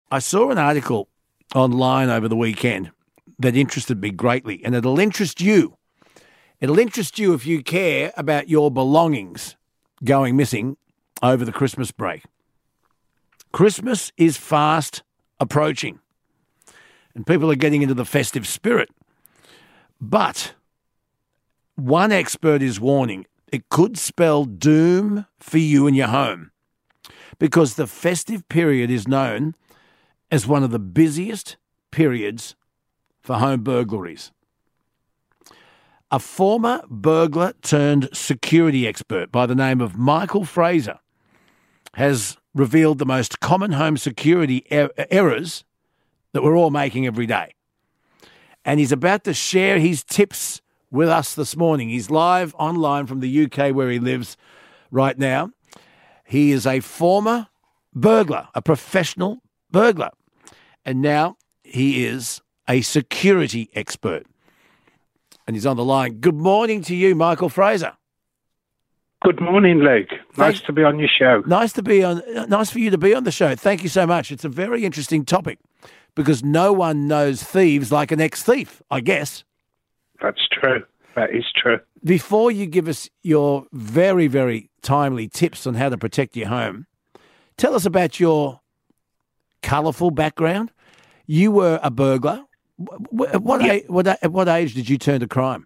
I saw an article online over the weekend that interested me greatly, and it'll interest you. It'll interest you if you care about your belongings going missing over the Christmas break. Christmas is fast approaching, and people are getting into the festive spirit. But one expert is warning it could spell doom for you and your home, because the festive period is known as one of the busiest periods for home burglaries. A former burglar turned security expert by the name of Michael Fraser has revealed the most common home security errors that we're all making every day. And he's about to share his tips with us this morning. He's live online from the UK where he lives right now. He is a former burglar, a professional burglar, and now he is a security expert. And he's on the line. Good morning to you, Michael Fraser. Good morning, Luke. Nice to be on your show. Nice for you to be on the show. Thank you so much. It's a very interesting topic because no one knows thieves like an ex-thief, I guess. That's true. That is true. Before you give us your very, very timely tips on how to protect your home, tell us about your colourful background. You were a burglar. At what age did you turn to crime?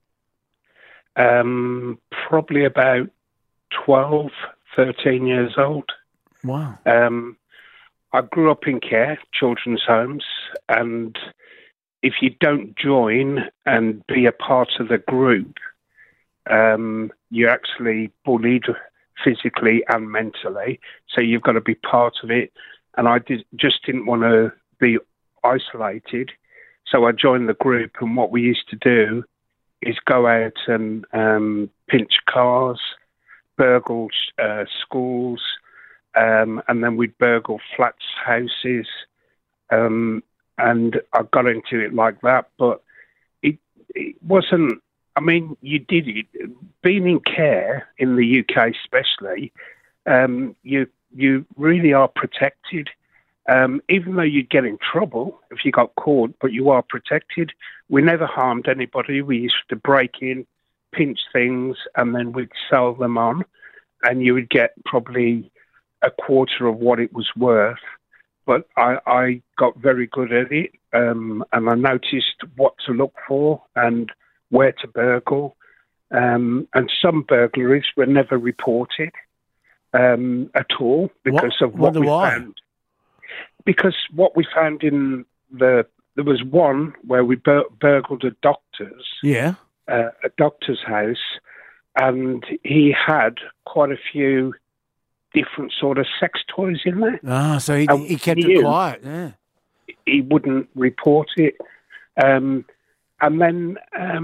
Probably about 12, 13 years old. Wow. I grew up in care, children's homes, and if you don't join and be a part of the group, you're actually bullied physically and mentally. So you've got to be part of it. And I just didn't want to be isolated. So I joined the group, and what we used to do is go out and pinch cars, burgle schools, and then we'd burgle flats, houses, and I got into it like that. But it wasn't, I mean, you did it. Being in care, in the UK especially, you really are protected. Even though you'd get in trouble if you got caught, but you are protected. We never harmed anybody. We used to break in, pinch things, and then we'd sell them on, and you would get probably a quarter of what it was worth. But I got very good at it, and I noticed what to look for and where to burgle. And some burglaries were never reported at all because of what we found. Because what we found there was one where we burgled a doctor's, a doctor's house, and he had quite a few different sort of sex toys in there. Ah, so he kept it quiet. Yeah, he wouldn't report it, and then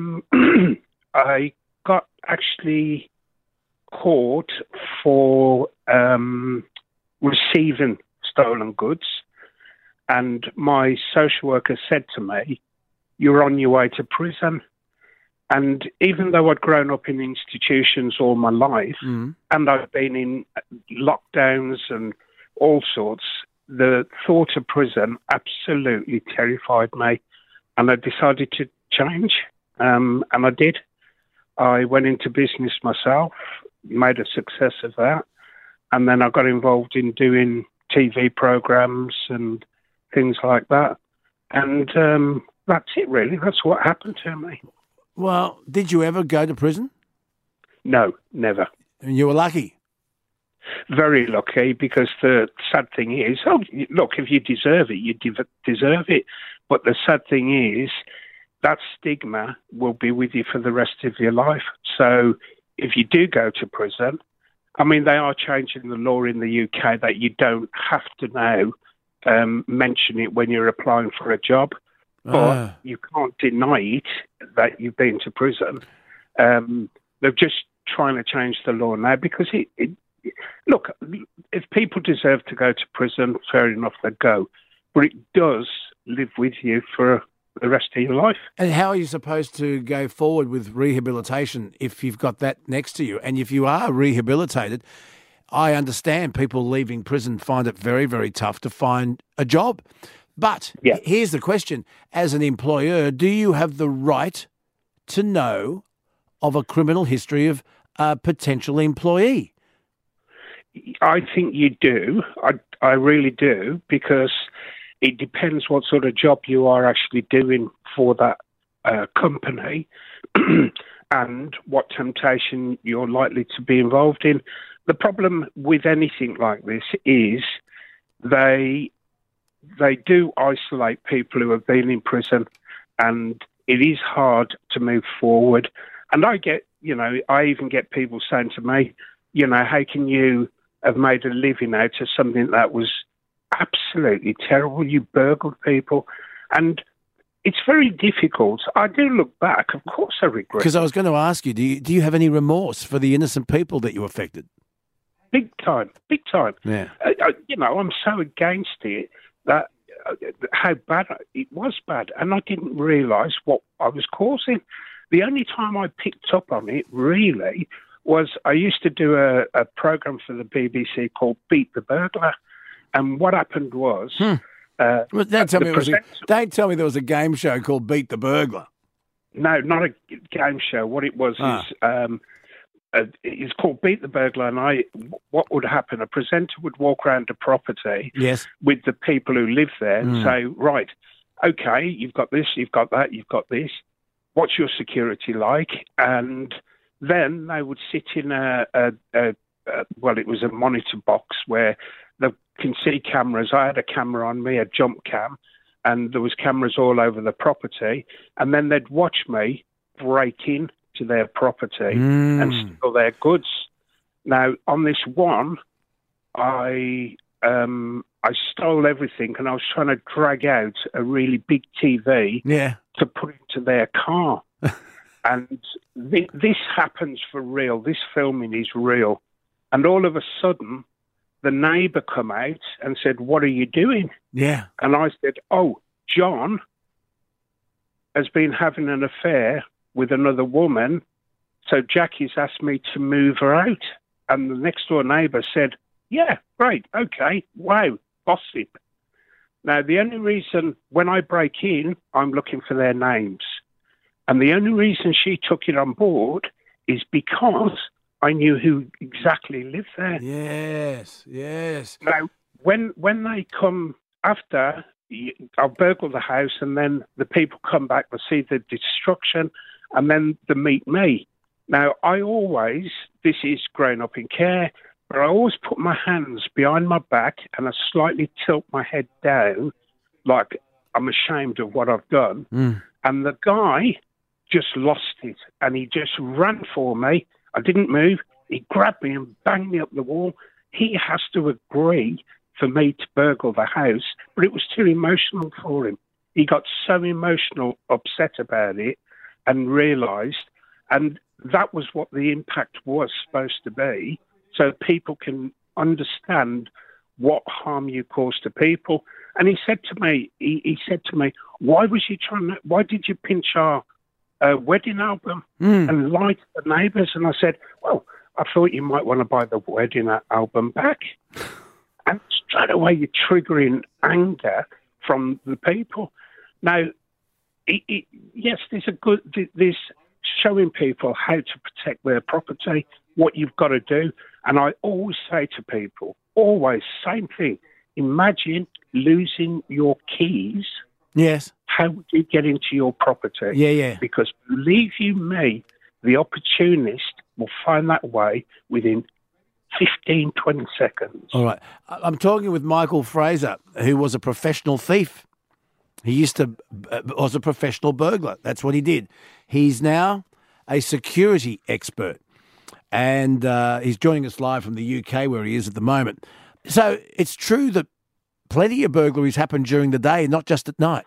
I got actually caught for receiving stolen goods. And my social worker said to me, "You're on your way to prison." And even though I'd grown up in institutions all my life, and I've been in lockdowns and all sorts, the thought of prison absolutely terrified me. And I decided to change, and I did. I went into business myself, made a success of that, and then I got involved in doing TV programs and things like that. And that's it, really. That's what happened to me. Well, did you ever go to prison? No, never. And you were lucky? Very lucky, because the sad thing is, look, if you deserve it, you deserve it. But the sad thing is, that stigma will be with you for the rest of your life. So if you do go to prison, I mean, they are changing the law in the UK that you don't have to now mention it when you're applying for a job, but you can't deny it that you've been to prison. They're just trying to change the law now because look, if people deserve to go to prison, fair enough, they go, but it does live with you for the rest of your life. And how are you supposed to go forward with rehabilitation if you've got that next to you? And if you are rehabilitated, I understand people leaving prison find it very, very tough to find a job. But here's the question. As an employer, do you have the right to know of a criminal history of a potential employee? I think you do. I really do, because it depends what sort of job you are actually doing for that company and what temptation you're likely to be involved in. The problem with anything like this is they do isolate people who have been in prison, and it is hard to move forward. And I even get people saying to me, how can you have made a living out of something that was absolutely terrible? You burgled people. And it's very difficult. I do look back. Of course I regret it. Because I was going to ask you, do you have any remorse for the innocent people that you affected? Big time. Yeah. I'm so against it that how bad it was bad. And I didn't realise what I was causing. The only time I picked up on it, really, was I used to do a programme for the BBC called Beat the Burglar. And what happened was... Don't tell me there was a game show called Beat the Burglar. No, not a game show. What it was is... it's called Beat the Burglar, and what would happen? A presenter would walk around the property with the people who live there and say, right, okay, you've got this, you've got that, you've got this. What's your security like? And then they would sit in it was a monitor box where they can see cameras. I had a camera on me, a jump cam, and there was cameras all over the property. And then they'd watch me break in to their property and steal their goods. Now, on this one, I stole everything, and I was trying to drag out a really big TV to put into their car. And this happens for real. This filming is real. And all of a sudden, the neighbour come out and said, "What are you doing?" Yeah. And I said, "Oh, John has been having an affair with another woman, so Jackie's asked me to move her out." And the next door neighbour said, "Yeah, great, okay, wow, gossip." Now, the only reason when I break in, I'm looking for their names. And the only reason she took it on board is because I knew who exactly lived there. Yes. Now, when they come after, I'll burgle the house, and then the people come back, they see the destruction, and then they meet me. Now, this is growing up in care, but I always put my hands behind my back and I slightly tilt my head down like I'm ashamed of what I've done. And the guy just lost it, and he just ran for me. I didn't move. He grabbed me and banged me up the wall. He has to agree for me to burgle the house, but it was too emotional for him. He got so emotional, upset about it, and realised, and that was what the impact was supposed to be, so people can understand what harm you cause to people. And he said to me, why did you pinch our wedding album and lie to the neighbours? And I said, well, I thought you might want to buy the wedding album back. And straight away you're triggering anger from the people. Now, yes, there's showing people how to protect their property, what you've got to do. And I always say to people, same thing, imagine losing your keys. Yes. How would you get into your property? Yeah. Because believe you me, the opportunist will find that way within 15, 20 seconds. All right. I'm talking with Michael Fraser, who was a professional thief. He was a professional burglar. That's what he did. He's now a security expert, and he's joining us live from the UK, where he is at the moment. So it's true that plenty of burglaries happen during the day, not just at night.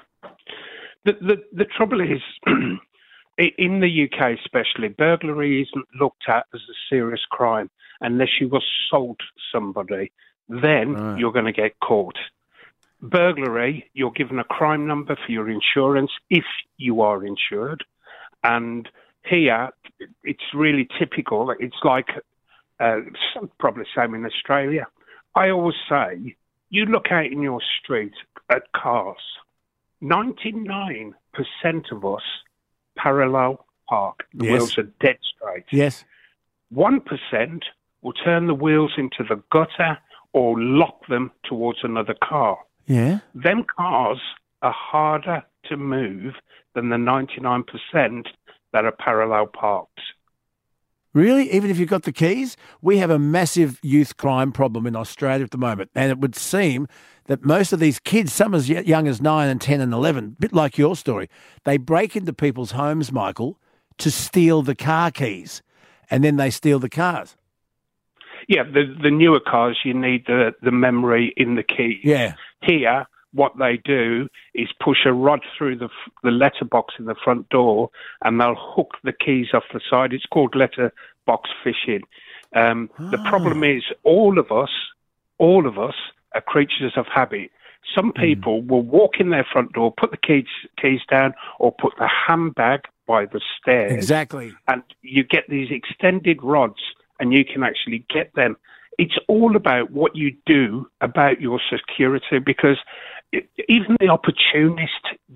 The trouble is, in the UK especially, burglary isn't looked at as a serious crime unless you assault somebody. Then you're going to get caught. Burglary, you're given a crime number for your insurance if you are insured. And here, it's really typical. It's like Probably the same in Australia. I always say, you look out in your street at cars, 99% of us parallel park. The wheels are dead straight. Yes. 1% will turn the wheels into the gutter or lock them towards another car. Yeah. Them cars are harder to move than the 99% that are parallel parked. Really? Even if you've got the keys? We have a massive youth crime problem in Australia at the moment. And it would seem that most of these kids, some as young as 9 and 10 and 11, a bit like your story, they break into people's homes, Michael, to steal the car keys. And then they steal the cars. Yeah, the newer cars, you need the memory in the keys. Yeah. Here, what they do is push a rod through the letterbox in the front door, and they'll hook the keys off the side. It's called letterbox phishing. The problem is all of us are creatures of habit. Some people will walk in their front door, put the keys down, or put the handbag by the stairs. Exactly. And you get these extended rods, and you can actually get them. It's all about what you do about your security, because even the opportunist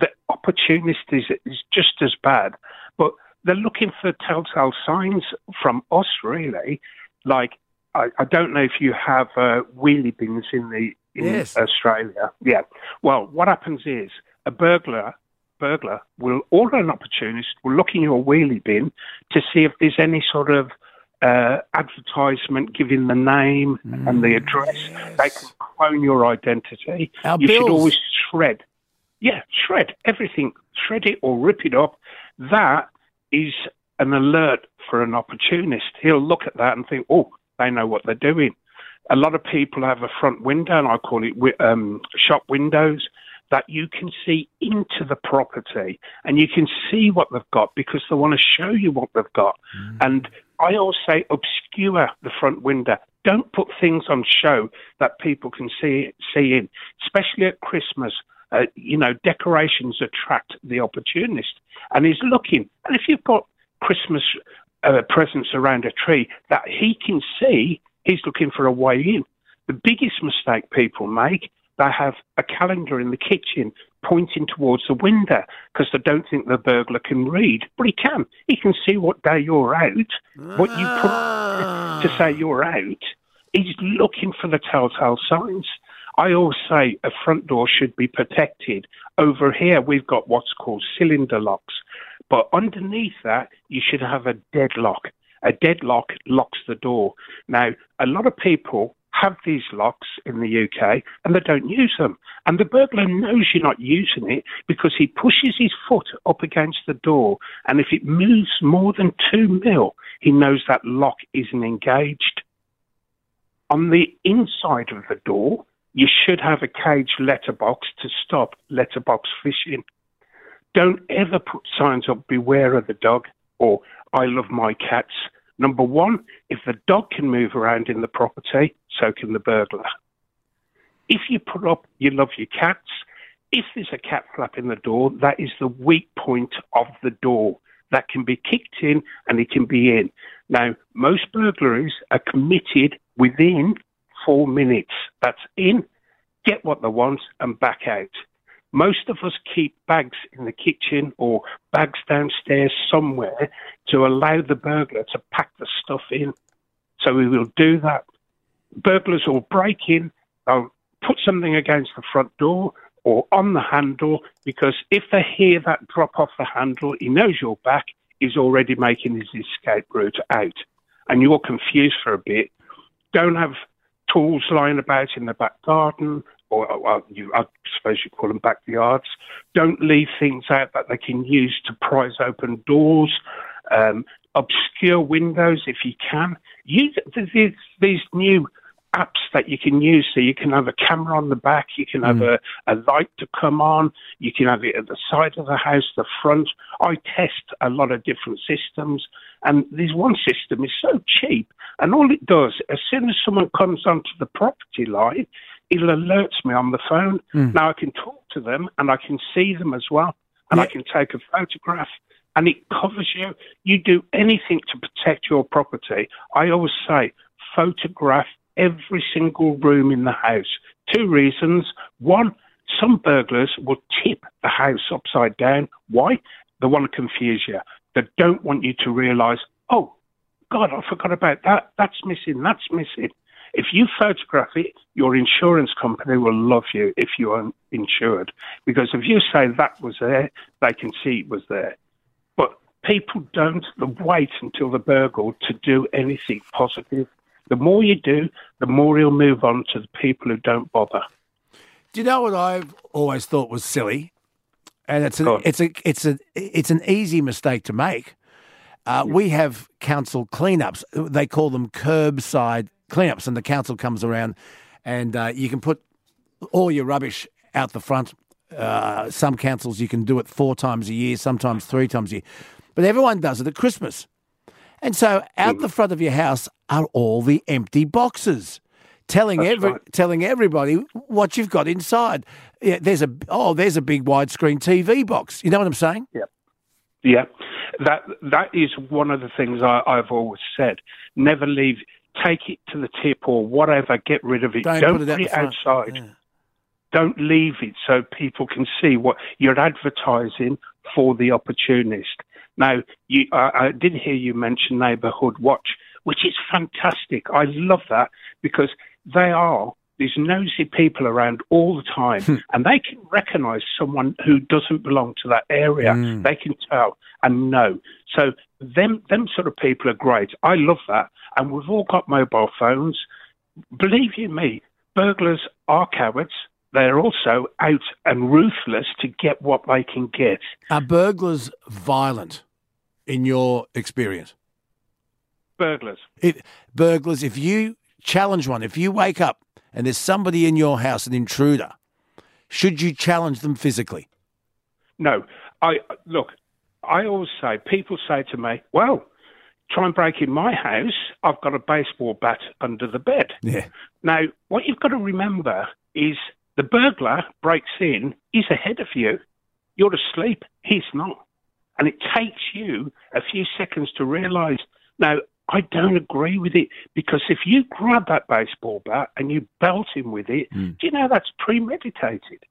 is just as bad. But they're looking for telltale signs from us, really. Like, I don't know if you have wheelie bins in Yes. Australia. Yeah. Well, what happens is a burglar will, or an opportunist, will look in your wheelie bin to see if there's any sort of advertisement giving the name and the address. Yes. They can clone your identity. Our You bills. should always shred. Yeah, shred everything. Shred it or rip it up. That is an alert for an opportunist. He'll look at that and think, oh, they know what they're doing. A lot of people have a front window, and I call it shop windows, that you can see into the property and you can see what they've got because they want to show you what they've got. And I always say obscure the front window. Don't put things on show that people can see in, especially at Christmas. Decorations attract the opportunist, and he's looking. And if you've got Christmas presents around a tree that he can see, he's looking for a way in. The biggest mistake people make, they have a calendar in the kitchen pointing towards the window because they don't think the burglar can read. But he can. He can see what day you're out, what you put to say you're out. He's looking for the telltale signs. I always say a front door should be protected. Over here, we've got what's called cylinder locks. But underneath that, you should have a deadlock. A deadlock locks the door. Now, a lot of people have these locks in the UK and they don't use them. And the burglar knows you're not using it because he pushes his foot up against the door, and if it moves more than 2 mil, he knows that lock isn't engaged. On the inside of the door, you should have a cage letterbox to stop letterbox phishing. Don't ever put signs up, beware of the dog, or I love my cats. Number one, if the dog can move around in the property, so can the burglar. If you put up, you love your cats, if there's a cat flap in the door, that is the weak point of the door. That can be kicked in and it can be in. Now, most burglaries are committed within 4 minutes. That's in, get what they want, and back out. Most of us keep bags in the kitchen or bags downstairs somewhere to allow the burglar to pack the stuff in. So we will do that. Burglars will break in, they'll put something against the front door or on the handle, because if they hear that drop off the handle, he knows you're back, he's already making his escape route out. And you're confused for a bit. Don't have tools lying about in the back garden, or I suppose you call them backyards. Don't leave things out that they can use to prise open doors. Obscure windows if you can. Use these new apps that you can use, so you can have a camera on the back, you can have a light to come on, you can have it at the side of the house, the front. I test a lot of different systems, and this one system is so cheap, and all it does, as soon as someone comes onto the property line, it alerts me on the phone. Now I can talk to them, and I can see them as well, and I can take a photograph, and it covers you. You do anything to protect your property. I always say, photograph every single room in the house. 2 reasons. One, some burglars will tip the house upside down. Why? They want to confuse you. They don't want you to realise, oh, God, I forgot about that. That's missing. That's missing. If you photograph it, your insurance company will love you if you are insured. Because if you say that was there, they can see it was there. But people don't wait until they're burgled to do anything positive. The more you do, the more you'll move on to the people who don't bother. Do you know what I've always thought was silly? And it's an easy mistake to make. We have council cleanups. They call them curbside cleanups, and the council comes around and you can put all your rubbish out the front. Some councils you can do it 4 times a year, sometimes 3 times a year. But everyone does it at Christmas. And so out the front of your house are all the empty boxes, telling everybody what you've got inside. Yeah, there's a big widescreen TV box. You know what I'm saying? Yeah. Yeah. That is one of the things I've always said. Never leave. Take it to the tip or whatever. Get rid of it. Don't put it outside. Yeah. Don't leave it so people can see what you're advertising for the opportunist. Now, I did hear you mention Neighbourhood Watch, which is fantastic. I love that because they are these nosy people around all the time, and they can recognise someone who doesn't belong to that area. They can tell and know. So them sort of people are great. I love that. And we've all got mobile phones. Believe you me, burglars are cowards. They're also out and ruthless to get what they can get. Are burglars violent in your experience? Burglars, if you challenge one, if you wake up and there's somebody in your house, an intruder, should you challenge them physically? No. I always say, people say to me, well, try and break in my house, I've got a baseball bat under the bed. Yeah. Now, what you've got to remember is the burglar breaks in, he's ahead of you. You're asleep, he's not. And it takes you a few seconds to realise. Now, I don't agree with it because if you grab that baseball bat and you belt him with it, do you know that's premeditated?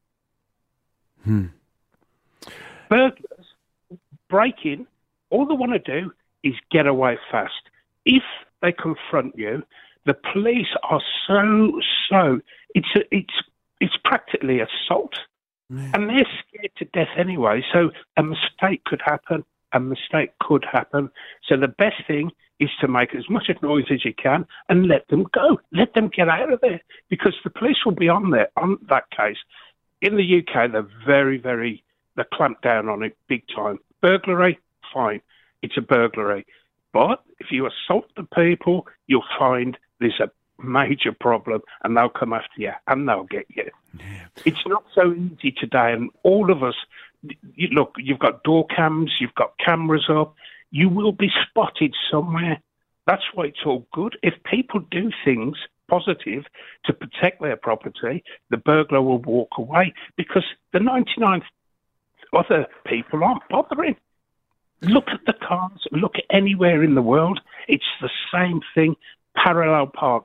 Burglars break in, all they want to do is get away fast. If they confront you, the police are so it's practically assault. And they're scared to death anyway, so a mistake could happen. So the best thing is to make as much noise as you can and let them go. Let them get out of there because the police will be on that case. In the UK, they're they clamp down on it big time. Burglary, fine. It's a burglary. But if you assault the people, you'll find there's a major problem and they'll come after you and they'll get you. Yeah. It's not so easy today, and all of us, look, you've got door cams, you've got cameras up, you will be spotted somewhere. That's why it's all good. If people do things positive to protect their property, the burglar will walk away because the 99 other people aren't bothering. Look at the cars, look at anywhere in the world, it's the same thing. Parallel park.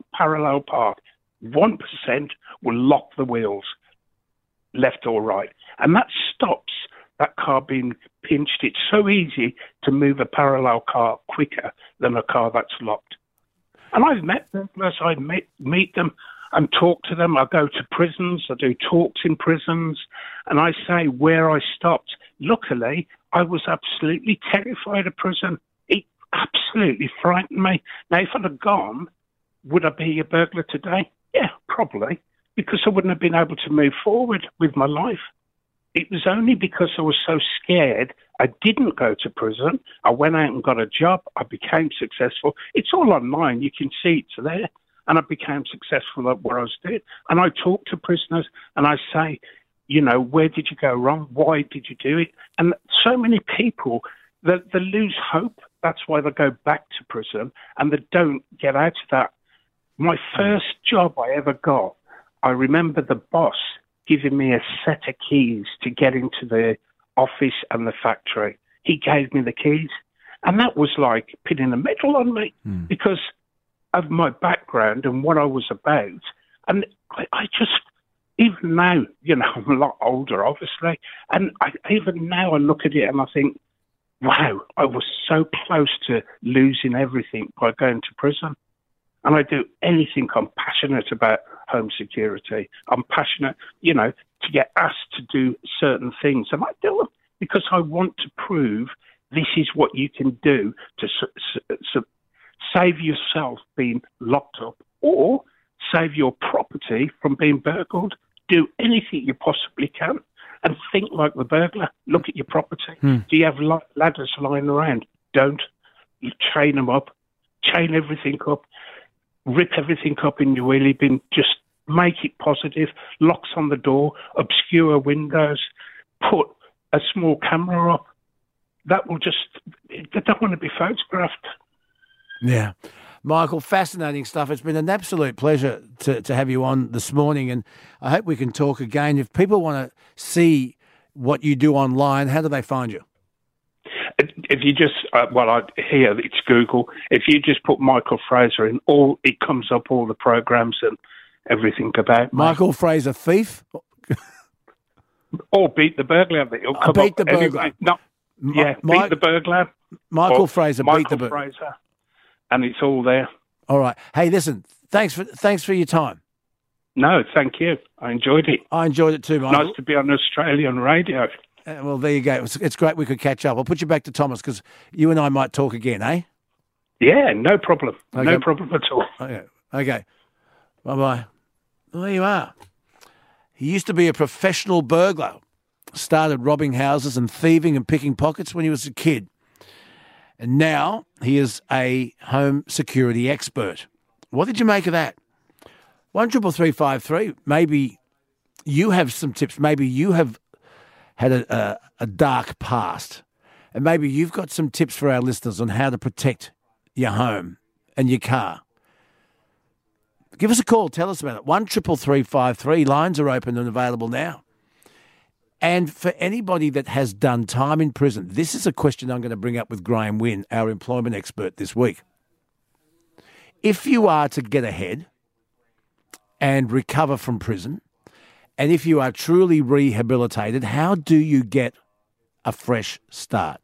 1% will lock the wheels, left or right. And that stops that car being pinched. It's so easy to move a parallel car quicker than a car that's locked. And I've met burglars. I meet them and talk to them. I go to prisons. I do talks in prisons. And I say where I stopped. Luckily, I was absolutely terrified of prison. It absolutely frightened me. Now, if I'd have gone, would I be a burglar today? Yeah, probably, because I wouldn't have been able to move forward with my life. It was only because I was so scared I didn't go to prison. I went out and got a job. I became successful. It's all online. You can see it's there. And I became successful at what I was doing. And I talk to prisoners and I say, you know, where did you go wrong? Why did you do it? And so many people, they lose hope. That's why they go back to prison and they don't get out of that. My first job I ever got, I remember the boss giving me a set of keys to get into the office and the factory. He gave me the keys. And that was like pinning a medal on me because of my background and what I was about. And I just, even now, I'm a lot older, obviously, and even now I look at it and I think, wow, I was so close to losing everything by going to prison. And I do anything. I'm passionate about home security. I'm passionate, to get asked to do certain things. And I do them because I want to prove this is what you can do to save yourself being locked up or save your property from being burgled. Do anything you possibly can and think like the burglar. Look at your property. Do you have ladders lying around? Don't. You chain them up, chain everything up, rip everything up in your wheelie bin, just make it positive, locks on the door, obscure windows, put a small camera up. That will just, they don't want to be photographed. Yeah. Michael, fascinating stuff. It's been an absolute pleasure to have you on this morning, and I hope we can talk again. If people want to see what you do online, how do they find you? If you just, here it's Google. If you just put Michael Fraser in, it comes up, all the programs and everything about Michael Fraser Thief? Or Beat the Burglar. Beat the Burglar. Beat the Burglar. Michael Fraser, Beat the Burglar. Fraser, and it's all there. All right. Hey, listen, thanks for your time. No, thank you. I enjoyed it. I enjoyed it too, Michael. Nice to be on Australian radio. Well, there you go. It's great we could catch up. I'll put you back to Thomas because you and I might talk again, eh? Yeah, no problem. Okay. No problem at all. Okay. Bye-bye. Well, there you are. He used to be a professional burglar. Started robbing houses and thieving and picking pockets when he was a kid. And now he is a home security expert. What did you make of that? 13353. Maybe you have some tips. Maybe you have had a dark past. And maybe you've got some tips for our listeners on how to protect your home and your car. Give us a call. Tell us about it. 13353. Lines are open and available now. And for anybody that has done time in prison, this is a question I'm going to bring up with Graham Wynn, our employment expert this week. If you are to get ahead and recover from prison, and if you are truly rehabilitated, how do you get a fresh start?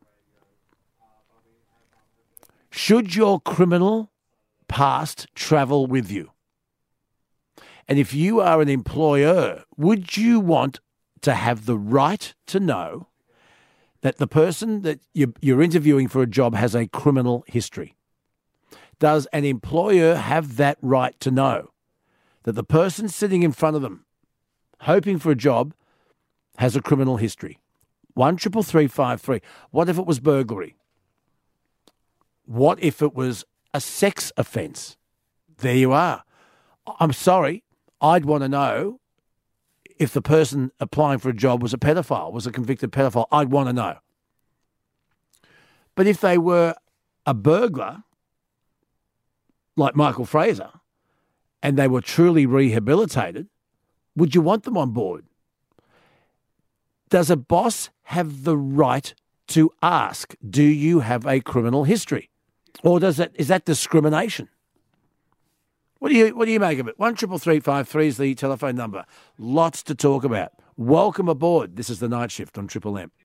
Should your criminal past travel with you? And if you are an employer, would you want to have the right to know that the person that you're interviewing for a job has a criminal history? Does an employer have that right to know that the person sitting in front of them, hoping for a job, has a criminal history? 13353. What if it was burglary? What if it was a sex offence? There you are. I'm sorry, I'd want to know if the person applying for a job was a pedophile, was a convicted pedophile. I'd want to know. But if they were a burglar, like Michael Fraser, and they were truly rehabilitated, would you want them on board? Does a boss have the right to ask, do you have a criminal history? Or is that discrimination? What do you make of it? 13353 is the telephone number. Lots to talk about. Welcome aboard. This is The Night Shift on Triple M.